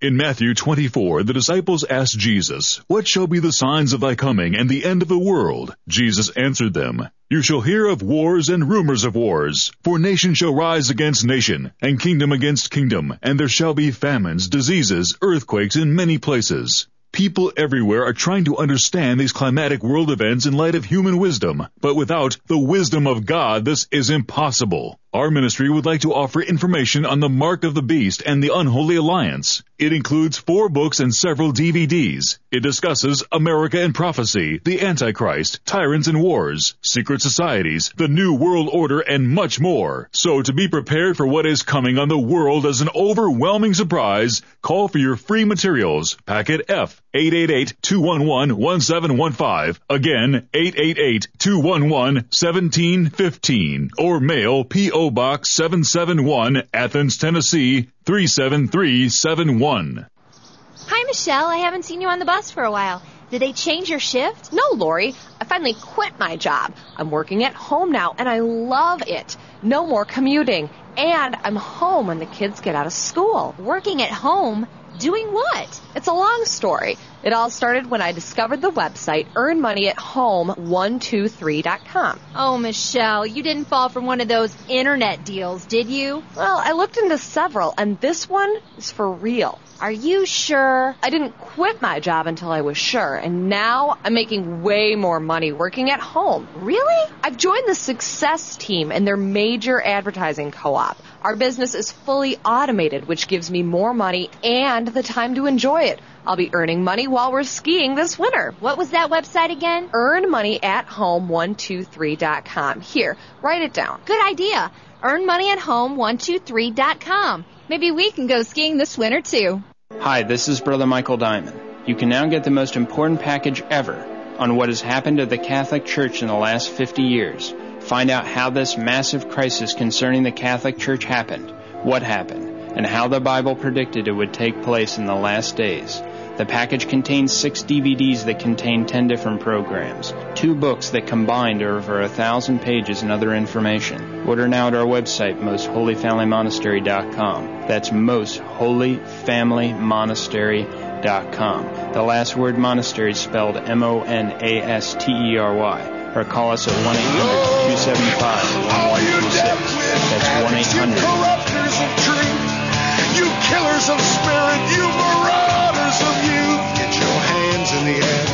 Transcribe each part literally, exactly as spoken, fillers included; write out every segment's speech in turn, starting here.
In Matthew twenty-four, the disciples asked Jesus, "What shall be the signs of thy coming and the end of the world?" Jesus answered them, "You shall hear of wars and rumors of wars. For nation shall rise against nation, and kingdom against kingdom, and there shall be famines, diseases, earthquakes in many places." People everywhere are trying to understand these climatic world events in light of human wisdom, but without the wisdom of God, this is impossible. Our ministry would like to offer information on the Mark of the Beast and the Unholy Alliance. It includes four books and several D V Ds. It discusses America and prophecy, the Antichrist, tyrants and wars, secret societies, the New World Order, and much more. So to be prepared for what is coming on the world as an overwhelming surprise, call for your free materials. Packet F, eight eight eight, two one one, one seven one five. Again, eight eight eight, two one one, one seven one five. Or mail P O Box seven seven one, Athens, Tennessee, three seven three seven one. Hi, Michelle. I haven't seen you on the bus for a while. Did they change your shift? No, Lori. I finally quit my job. I'm working at home now, and I love it. No more commuting. And I'm home when the kids get out of school. Working at home? Doing what? It's a long story. It all started when I discovered the website earn money at home one two three dot com. Oh, Michelle, you didn't fall from one of those internet deals, did you? Well, I looked into several, and this one is for real. Are you sure? I didn't quit my job until I was sure, and now I'm making way more money working at home. Really? I've joined the Success Team in their major advertising co-op. Our business is fully automated, which gives me more money and the time to enjoy it. I'll be earning money while we're skiing this winter. What was that website again? earn money at home one two three dot com. Here, write it down. Good idea. earn money at home one two three dot com. Maybe we can go skiing this winter, too. Hi, this is Brother Michael Diamond. You can now get the most important package ever on what has happened to the Catholic Church in the last fifty years. Find out how this massive crisis concerning the Catholic Church happened, what happened, and how the Bible predicted it would take place in the last days. The package contains six D V Ds that contain ten different programs, two books that combined are over a thousand pages and other information. Order now at our website, most holy family monastery dot com. That's most holy family monastery dot com. The last word monastery is spelled M O N A S T E R Y. Or call us at one eight hundred, two seven five, one one two six. That's one eight hundred. You corrupters of truth, you killers of spirit, you marauders of youth, get your hands in the air.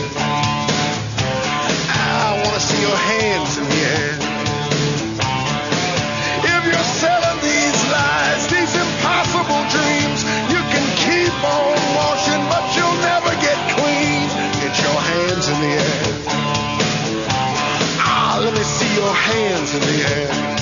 I want to see your hands in the air. If you're selling these lies, these impossible dreams, you can keep on washing, but you'll never get clean. Get your hands in the air. Ah, let me see your hands in the air.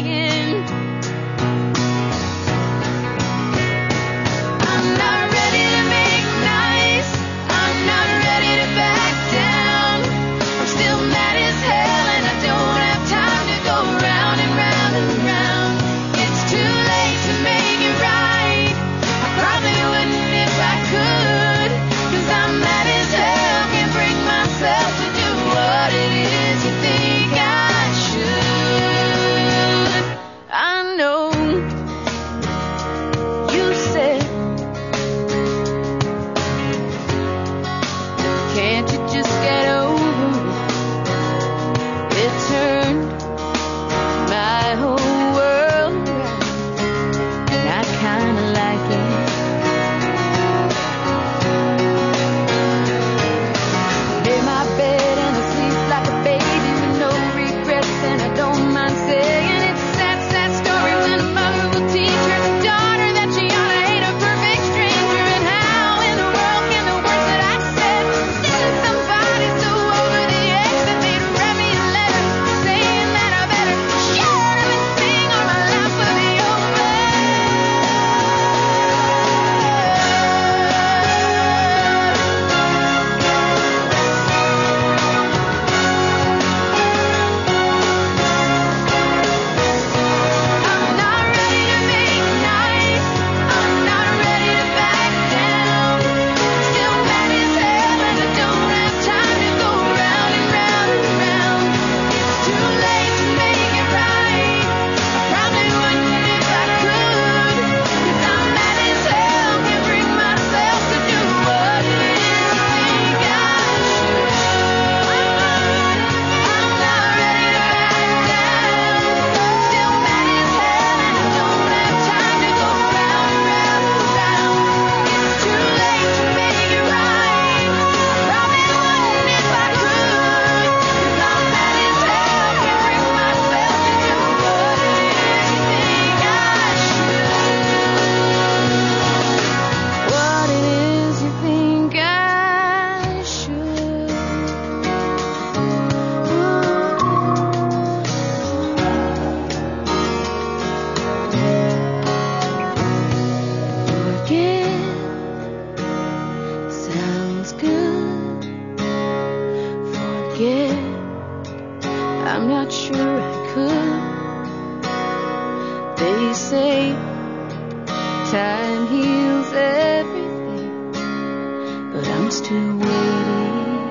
I'm not ready I'm not sure I could. They say time heals everything, but I'm still waiting.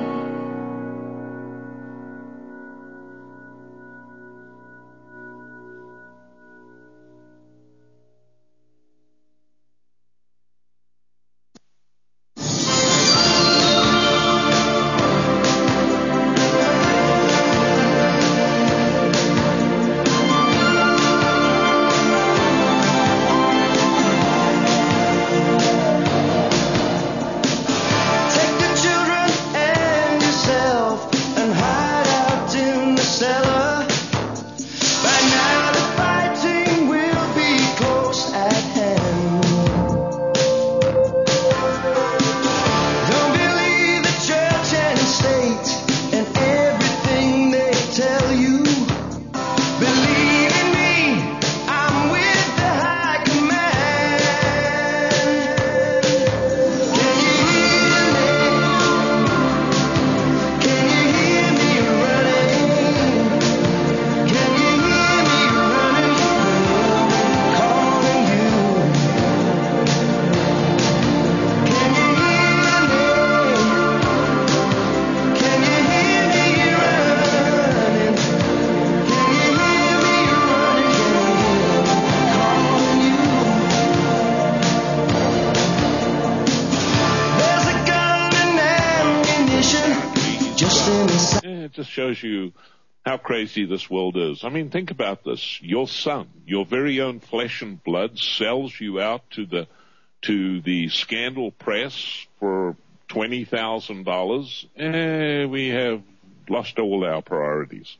Shows you how crazy this world is. I mean, think about this. Your son, your very own flesh and blood, sells you out to the to the scandal press for twenty thousand dollars. Eh, we have lost all our priorities.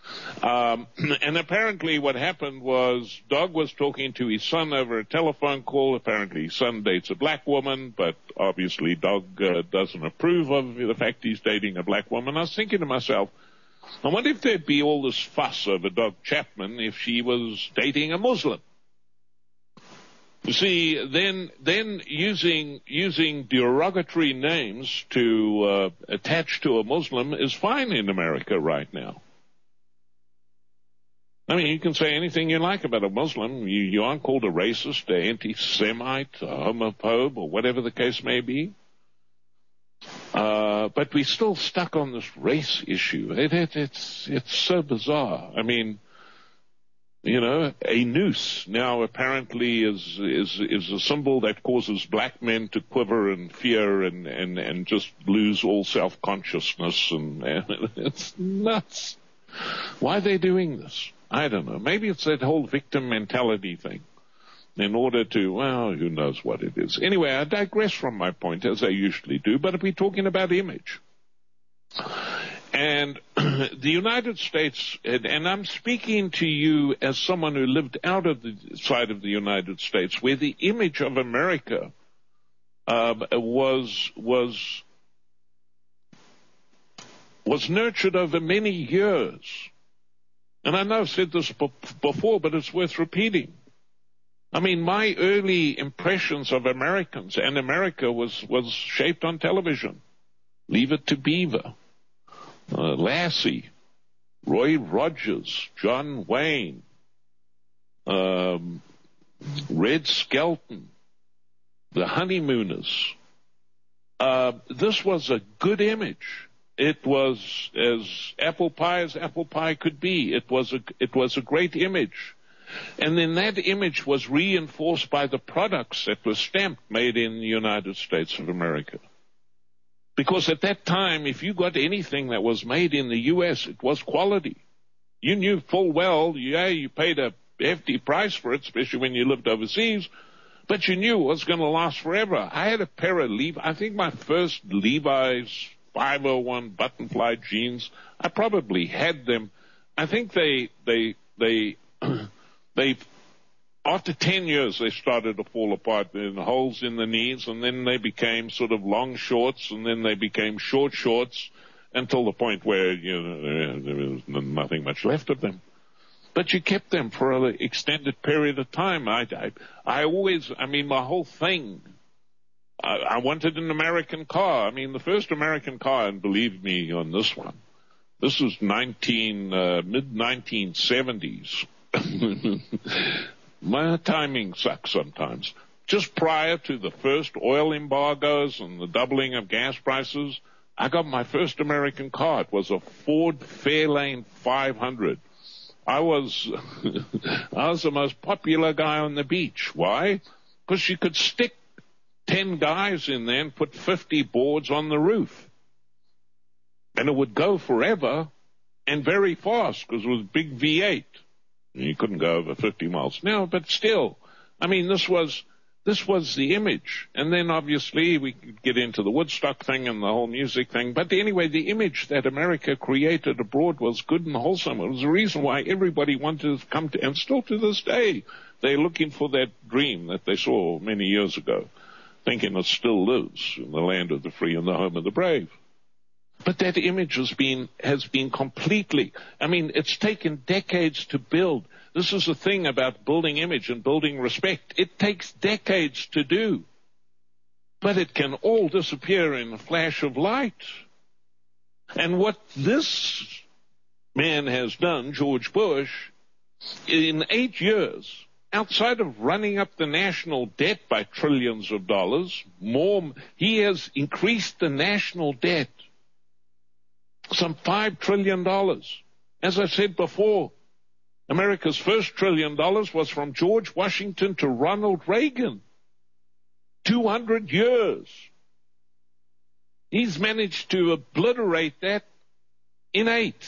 Um, and apparently what happened was Doug was talking to his son over a telephone call. Apparently his son dates a black woman, but obviously Doug uh, doesn't approve of the fact he's dating a black woman. I was thinking to myself, I wonder if there'd be all this fuss over Doug Chapman if she was dating a Muslim. You see, then then using using derogatory names to uh, attach to a Muslim is fine in America right now. I mean, you can say anything you like about a Muslim. You, you aren't called a racist, an anti-Semite, a homophobe, or whatever the case may be. Uh, but we're still stuck on this race issue. It, it, it's it's so bizarre. I mean, you know, a noose now apparently is is is a symbol that causes black men to quiver and fear and and and just lose all self-consciousness, and, and it's nuts. Why are they doing this? I don't know. Maybe it's that whole victim mentality thing. In order to, well, who knows what it is. Anyway, I digress from my point, as I usually do, but we're talking about image. And the United States, and, and I'm speaking to you as someone who lived out of the side of the United States, where the image of America uh, was was was nurtured over many years. And I know I've said this before, but it's worth repeating. I mean, my early impressions of Americans and America was, was shaped on television. Leave It to Beaver, uh, Lassie, Roy Rogers, John Wayne, um, Red Skelton, The Honeymooners. Uh, this was a good image. It was as apple pie as apple pie could be. It was a, it was a great image. And then that image was reinforced by the products that were stamped made in the United States of America. Because at that time, if you got anything that was made in the U S, it was quality. You knew full well, yeah, you paid a hefty price for it, especially when you lived overseas, but you knew it was going to last forever. I had a pair of Levi, I think my first Levi's five oh one button-fly jeans, I probably had them. I think they, they, they, They, after ten years, they started to fall apart in holes in the knees, and then they became sort of long shorts, and then they became short shorts until the point where, you know, there was nothing much left of them. But you kept them for an extended period of time. I, I, I always, I mean, my whole thing, I, I wanted an American car. I mean, the first American car, and believe me on this one, This is nineteen, uh, mid nineteen seventies. My timing sucks sometimes. Just prior to the first oil embargoes and the doubling of gas prices, I got my first American car. It was a Ford Fairlane five hundred. I was, I was the most popular guy on the beach. Why? Because you could stick ten guys in there and put fifty boards on the roof. And it would go forever and very fast because it was big V eight. You couldn't go over fifty miles an hour, but still, I mean, this was, this was the image. And then obviously we could get into the Woodstock thing and the whole music thing. But anyway, the image that America created abroad was good and wholesome. It was the reason why everybody wanted to come to, and still to this day, they're looking for that dream that they saw many years ago, thinking it still lives in the land of the free and the home of the brave. But that image has been, has been completely, I mean, it's taken decades to build. This is the thing about building image and building respect. It takes decades to do. But it can all disappear in a flash of light. And what this man has done, George Bush, in eight years, outside of running up the national debt by trillions of dollars, more, he has increased the national debt some five trillion dollars. As I said before, America's first trillion dollars was from George Washington to Ronald Reagan. two hundred years. He's managed to obliterate that in eight.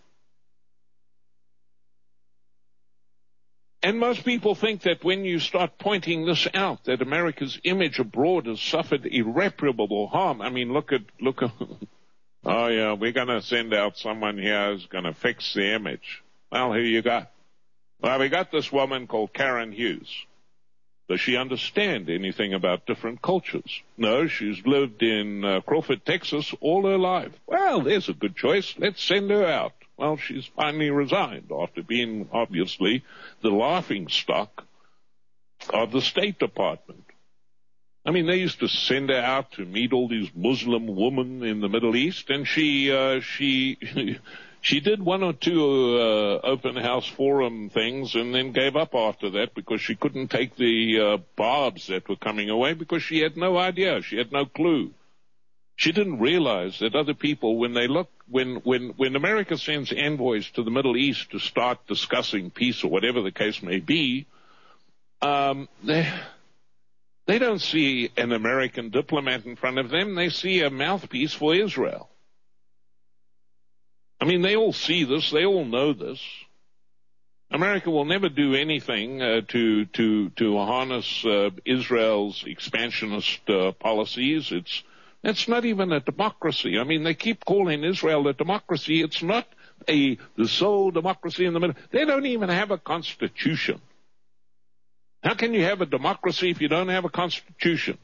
And most people think that when you start pointing this out, that America's image abroad has suffered irreparable harm. I mean, look at, look at, oh yeah, we're going to send out someone here who's going to fix the image. Well, who you got? Well, we got this woman called Karen Hughes. Does she understand anything about different cultures? No, she's lived in uh, Crawford, Texas all her life. Well, there's a good choice. Let's send her out. Well, she's finally resigned after being, obviously, the laughing stock of the State Department. I mean, they used to send her out to meet all these Muslim women in the Middle East, and she, uh, she, she did one or two, uh, open house forum things and then gave up after that because she couldn't take the, uh, barbs that were coming away because she had no idea. She had no clue. She didn't realize that other people, when they look, when, when, when America sends envoys to the Middle East to start discussing peace or whatever the case may be, um, they, They don't see an American diplomat in front of them. They see a mouthpiece for Israel. I mean, they all see this. They all know this. America will never do anything uh, to to to harness uh, Israel's expansionist uh, policies. It's it's not even a democracy. I mean, they keep calling Israel a democracy. It's not a the sole democracy in the middle. They don't even have a constitution. How can you have a democracy if you don't have a constitution?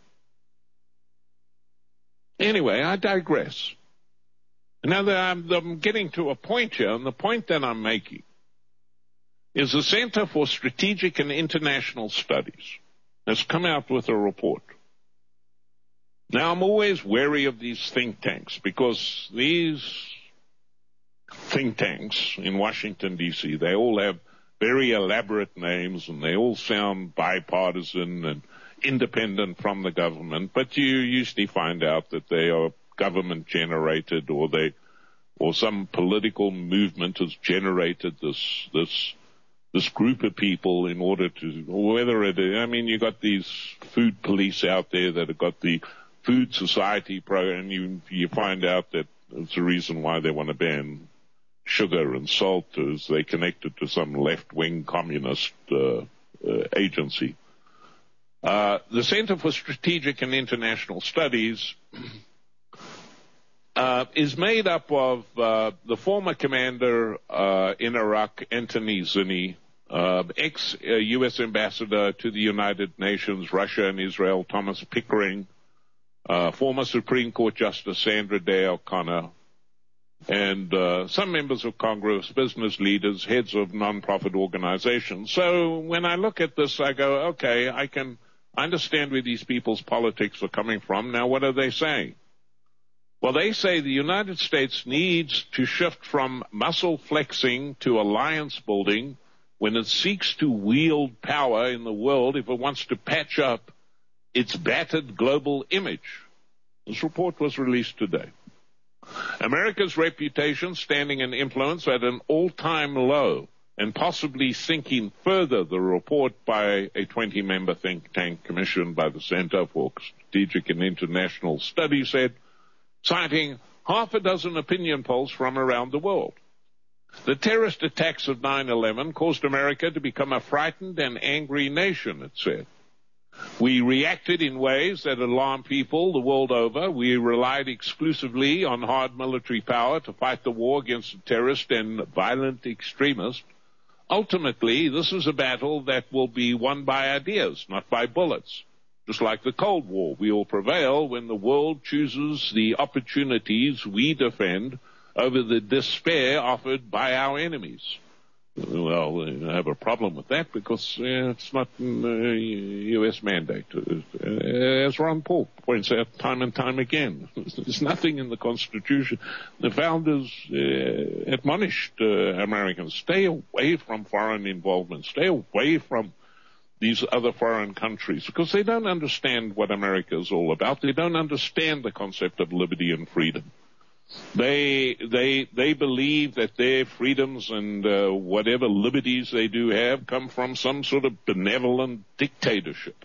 Anyway, I digress. Now that I'm, I'm getting to a point here, and the point that I'm making is the Center for Strategic and International Studies has come out with a report. Now, I'm always wary of these think tanks because these think tanks in Washington, D C, they all have very elaborate names, and they all sound bipartisan and independent from the government, but you usually find out that they are government generated, or they, or some political movement has generated this, this, this group of people in order to, or whether it, I mean, you got these food police out there that have got the Food Society program, and you, you find out that it's the reason why they want to ban sugar and salt is they connected to some left-wing communist uh, uh, agency. Uh, the Center for Strategic and International Studies uh, is made up of uh, the former commander uh, in Iraq, Anthony Zinni, uh, ex-U S ambassador to the United Nations, Russia and Israel, Thomas Pickering, uh, former Supreme Court Justice Sandra Day O'Connor, and uh, some members of Congress, business leaders, heads of non-profit organizations. So when I look at this, I go, okay, I can understand where these people's politics are coming from. Now, what are they saying? Well, they say the United States needs to shift from muscle flexing to alliance building when it seeks to wield power in the world if it wants to patch up its battered global image. This report was released today. America's reputation, standing and influence at an all-time low and possibly sinking further, the report by a twenty-member think tank commissioned by the Center for Strategic and International Studies said, citing half a dozen opinion polls from around the world. The terrorist attacks of nine eleven caused America to become a frightened and angry nation, it said. We reacted in ways that alarmed people the world over. We relied exclusively on hard military power to fight the war against the terrorist and violent extremists. Ultimately, this is a battle that will be won by ideas, not by bullets. Just like the Cold War, we will prevail when the world chooses the opportunities we defend over the despair offered by our enemies. Well, I have a problem with that because uh, it's not a uh, U S mandate. Uh, as Ron Paul points out time and time again, there's nothing in the Constitution. The founders uh, admonished uh, Americans, stay away from foreign involvement, stay away from these other foreign countries, because they don't understand what America is all about. They don't understand the concept of liberty and freedom. They they they believe that their freedoms and uh, whatever liberties they do have come from some sort of benevolent dictatorship.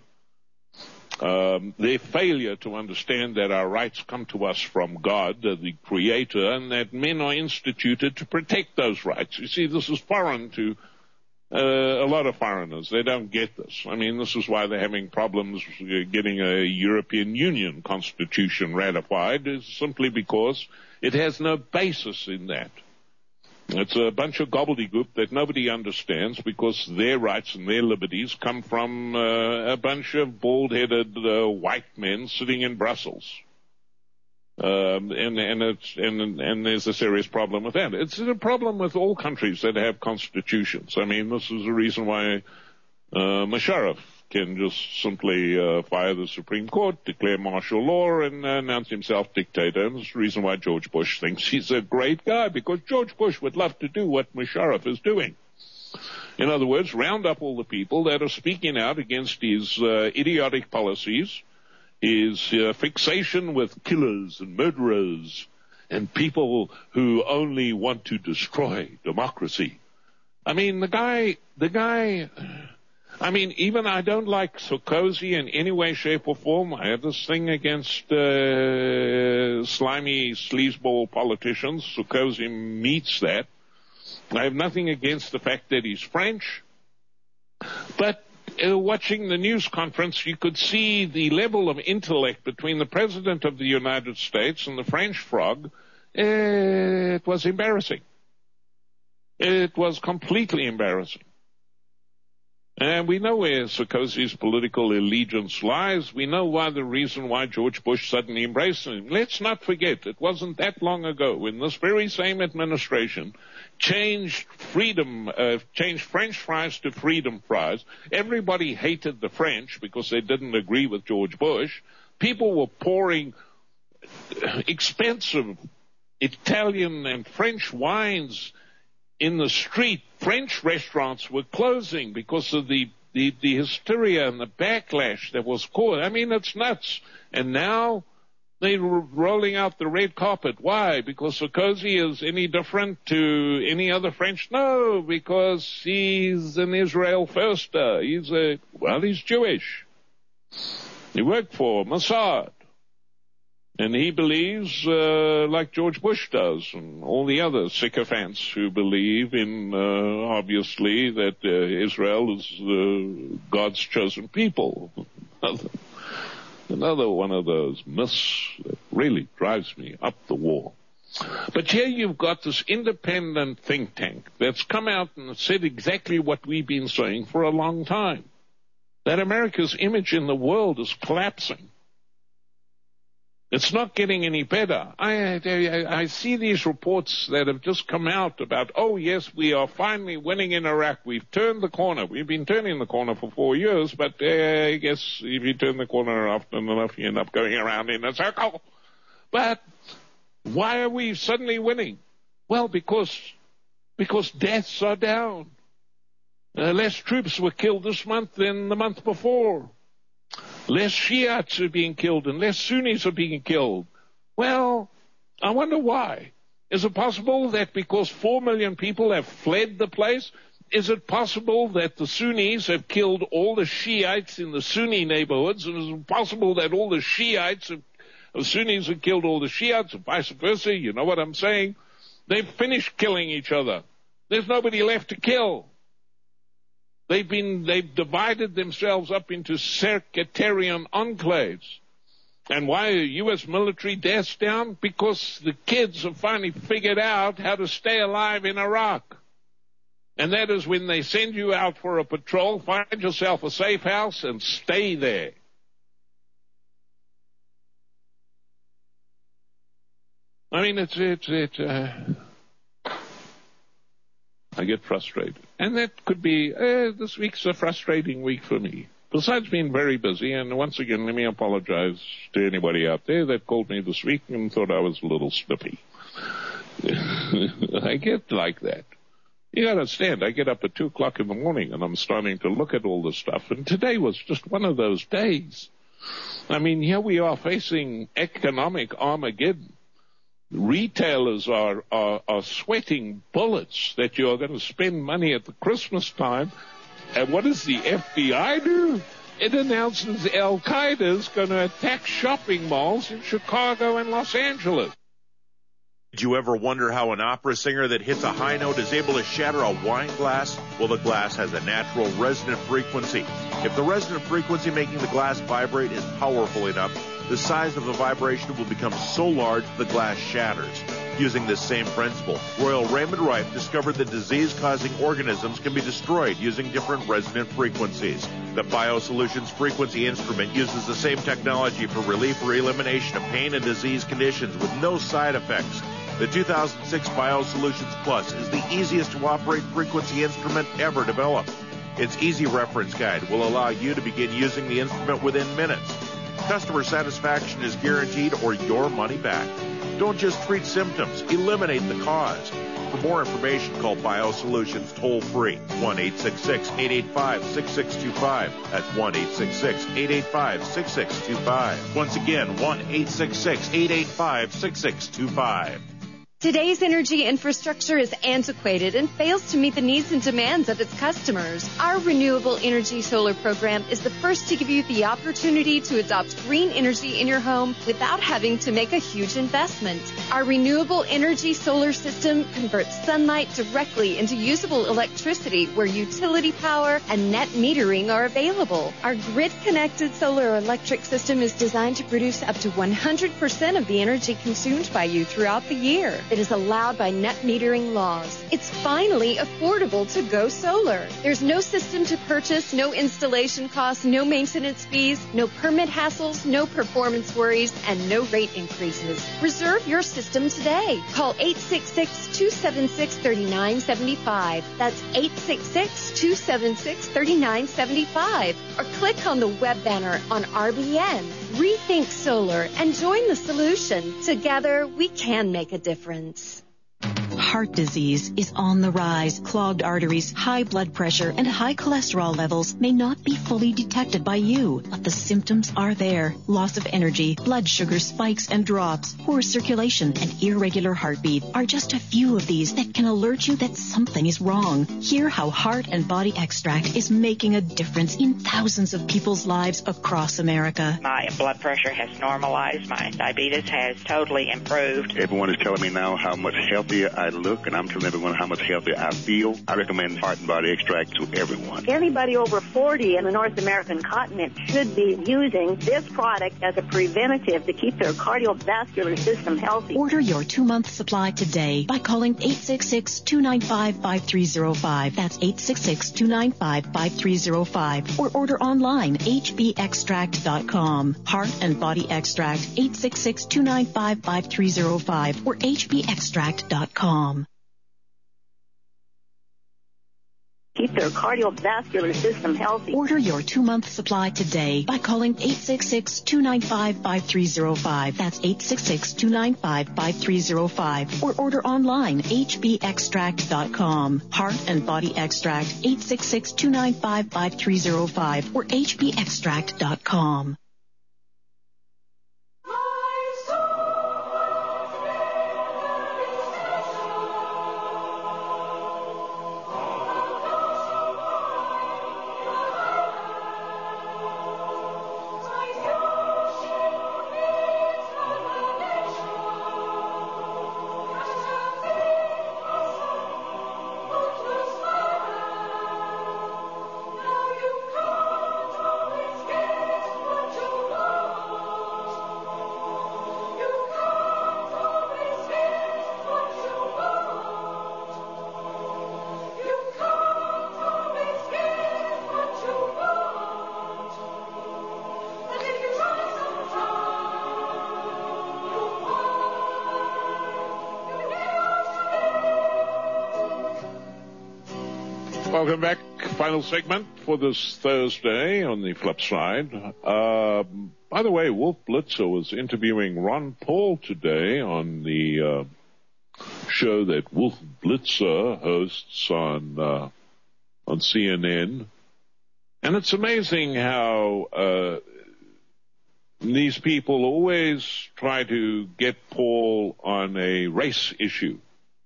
Um, their failure to understand that our rights come to us from God, uh, the Creator, and that men are instituted to protect those rights. You see, this is foreign to Uh, a lot of foreigners. They don't get this. I mean, this is why they're having problems getting a European Union constitution ratified, is simply because it has no basis in that. It's a bunch of gobbledygook that nobody understands because their rights and their liberties come from uh, a bunch of bald-headed uh, white men sitting in Brussels. Um, and, and, it's, and, and there's a serious problem with that. It's a problem with all countries that have constitutions. I mean, this is the reason why uh, Musharraf can just simply uh, fire the Supreme Court, declare martial law, and uh, announce himself dictator. And it's the reason why George Bush thinks he's a great guy, because George Bush would love to do what Musharraf is doing. In other words, round up all the people that are speaking out against his uh, idiotic policies, his uh, fixation with killers and murderers and people who only want to destroy democracy. I mean, the guy, the guy, I mean, even I don't like Sarkozy in any way, shape, or form. I have this thing against uh, slimy sleazeball politicians. Sarkozy meets that. I have nothing against the fact that he's French. But Uh, watching the news conference, you could see the level of intellect between the President of the United States and the French frog. Uh, it was embarrassing. It was completely embarrassing. And we know where Sarkozy's political allegiance lies. We know why the reason why George Bush suddenly embraced him. Let's not forget, it wasn't that long ago when this very same administration changed freedom, uh, changed French fries to freedom fries. Everybody hated the French because they didn't agree with George Bush. People were pouring expensive Italian and French wines in the street. French restaurants were closing because of the, the, the hysteria and the backlash that was caused. I mean, it's nuts. And now they're rolling out the red carpet. Why? Because Sarkozy is any different to any other French? No, because he's an Israel firster. He's a, well, he's Jewish. He worked for Mossad. And he believes, uh, like George Bush does, and all the other sycophants who believe in, uh, obviously, that uh, Israel is uh, God's chosen people. Another one of those myths that really drives me up the wall. But here you've got this independent think tank that's come out and said exactly what we've been saying for a long time, that America's image in the world is collapsing. It's not getting any better. I, I, I see these reports that have just come out about, oh, yes, we are finally winning in Iraq. We've turned the corner. We've been turning the corner for four years, but uh, I guess if you turn the corner often enough, you end up going around in a circle. But Why are we suddenly winning? Well, because because deaths are down. Uh, less troops were killed this month than the month before. Less Shiites are being killed and less Sunnis are being killed. Well, I wonder why. Is it possible that because four million people have fled the place, is it possible that the Sunnis have killed all the Shiites in the Sunni neighborhoods, and is it possible that all the Shiites have, the Sunnis have killed all the Shiites, and vice versa? You know what I'm saying? They've finished killing each other. There's nobody left to kill. They've been, they've divided themselves up into sectarian enclaves. And why are U S military deaths down? Because the kids have finally figured out how to stay alive in Iraq. And that is when they send you out for a patrol, find yourself a safe house and stay there. I mean, it's, it's, it's, uh, I get frustrated. And that could be, uh, this week's a frustrating week for me. Besides being very busy, and once again, let me apologize to anybody out there that called me this week and thought I was a little snippy. I get like that. You gotta understand, I get up at two o'clock in the morning and I'm starting to look at all this stuff, and today was just one of those days. I mean, here we are facing economic Armageddon. Retailers are, are, are sweating bullets that you are going to spend money at the Christmas time. And what does the F B I do? It announces Al-Qaeda is going to attack shopping malls in Chicago and Los Angeles. Did you ever wonder how an opera singer that hits a high note is able to shatter a wine glass? Well, the glass has a natural resonant frequency. If the resonant frequency making the glass vibrate is powerful enough, the size of the vibration will become so large the glass shatters. Using this same principle, Royal Raymond Rife discovered that disease-causing organisms can be destroyed using different resonant frequencies. The BioSolutions frequency instrument uses the same technology for relief or elimination of pain and disease conditions with no side effects. The two thousand six BioSolutions Plus is the easiest to operate frequency instrument ever developed. Its easy reference guide will allow you to begin using the instrument within minutes. Customer satisfaction is guaranteed or your money back. Don't just treat symptoms, eliminate the cause. For more information, call BioSolutions toll-free, one eight six six, eight eight five, six six two five. That's one eight six six, eight eight five, six six two five. Once again, one eight six six, eight eight five, six six two five. Today's energy infrastructure is antiquated and fails to meet the needs and demands of its customers. Our Renewable Energy Solar program is the first to give you the opportunity to adopt green energy in your home without having to make a huge investment. Our Renewable Energy Solar system converts sunlight directly into usable electricity where utility power and net metering are available. Our grid-connected solar electric system is designed to produce up to one hundred percent of the energy consumed by you throughout the year. It is allowed by net metering laws. It's finally affordable to go solar. There's no system to purchase, no installation costs, no maintenance fees, no permit hassles, no performance worries, and no rate increases. Reserve your system today. Call eight six six, two seven six, three nine seven five. That's eight six six, two seven six, three nine seven five. Or click on the web banner on R B N. Rethink solar and join the solution. Together, we can make a difference. Heart disease is on the rise. Clogged arteries, high blood pressure, and high cholesterol levels may not be fully detected by you, but the symptoms are there. Loss of energy, blood sugar spikes and drops, poor circulation, and irregular heartbeat are just a few of these that can alert you that something is wrong. Hear how Heart and Body Extract is making a difference in thousands of people's lives across America. My blood pressure has normalized. My diabetes has totally improved. Everyone is telling me now how much healthier I look, and I'm telling everyone how much healthier I feel. I recommend Heart and Body Extract to everyone. Anybody over forty in the North American continent should be using this product as a preventative to keep their cardiovascular system healthy. Order your two-month supply today by calling eight six six, two nine five, five three zero five. That's eight six six, two nine five, five three zero five. Or order online, h b extract dot com. Heart and Body Extract, eight six six, two nine five, five three zero five or h b extract dot com. keep their cardiovascular system healthy. Order your two-month supply today by calling eight six six, two nine five, five three zero five. That's eight six six, two nine five, five three zero five. Or order online, h b extract dot com. Heart and Body Extract, eight six six, two nine five, five three zero five or h b extract dot com. Welcome back. Final segment for this Thursday on the flip side. Um, by the way, Wolf Blitzer was interviewing Ron Paul today on the uh, show that Wolf Blitzer hosts on uh, on C N N. And it's amazing how uh, these people always try to get Paul on a race issue.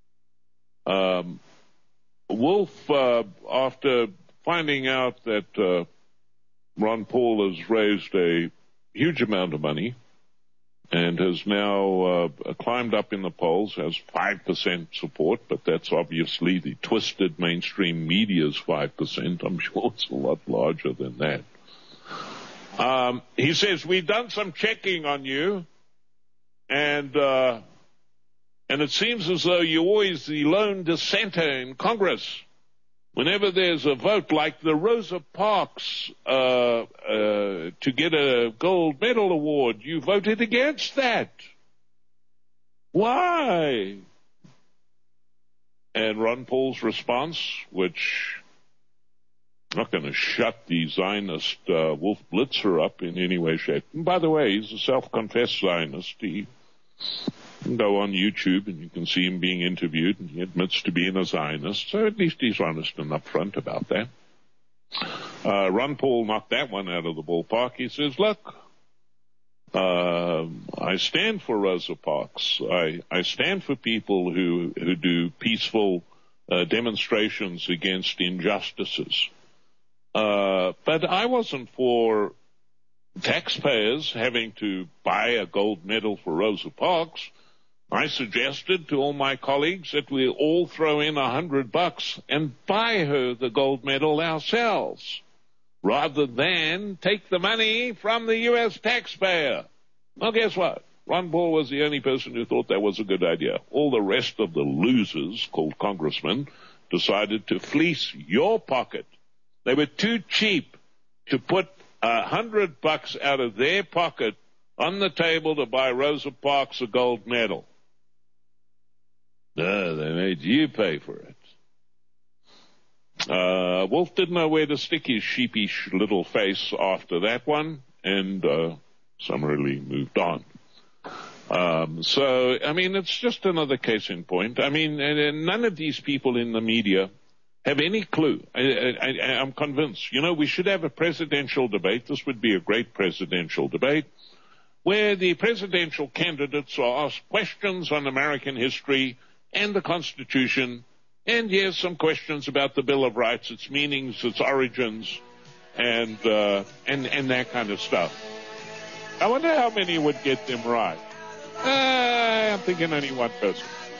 Um Wolf, uh, after finding out that uh, Ron Paul has raised a huge amount of money and has now uh, climbed up in the polls, has five percent support, but that's obviously the twisted mainstream media's five percent. I'm sure it's a lot larger than that. Um, he says, we've done some checking on you, and... Uh, And it seems as though you're always the lone dissenter in Congress. Whenever there's a vote like the Rosa Parks uh, uh, to get a gold medal award, you voted against that. Why? And Ron Paul's response, which I'm not going to shut the Zionist uh, Wolf Blitzer up in any way, shape. And by the way, he's a self-confessed Zionist. He You can go on YouTube and you can see him being interviewed, and he admits to being a Zionist, so at least he's honest and upfront about that. Uh, Ron Paul knocked that one out of the ballpark. He says, look, uh, I stand for Rosa Parks. I, I stand for people who, who do peaceful uh, demonstrations against injustices. Uh, but I wasn't for taxpayers having to buy a gold medal for Rosa Parks. I suggested to all my colleagues that we all throw in a hundred bucks and buy her the gold medal ourselves, rather than take the money from the U S taxpayer. Well, guess what? Ron Paul was the only person who thought that was a good idea. All the rest of the losers, called congressmen, decided to fleece your pocket. They were too cheap to put a hundred bucks out of their pocket on the table to buy Rosa Parks a gold medal. No, they made you pay for it. Uh, Wolf didn't know where to stick his sheepish little face after that one, and uh, summarily moved on. Um, so, I mean, it's just another case in point. I mean, and, and none of these people in the media have any clue. I, I, I'm convinced. You know, we should have a presidential debate. This would be a great presidential debate, where the presidential candidates are asked questions on American history and the Constitution, and yes, some questions about the Bill of Rights, its meanings, its origins, and uh, and and that kind of stuff. I wonder how many would get them right. Uh, I'm thinking only one person.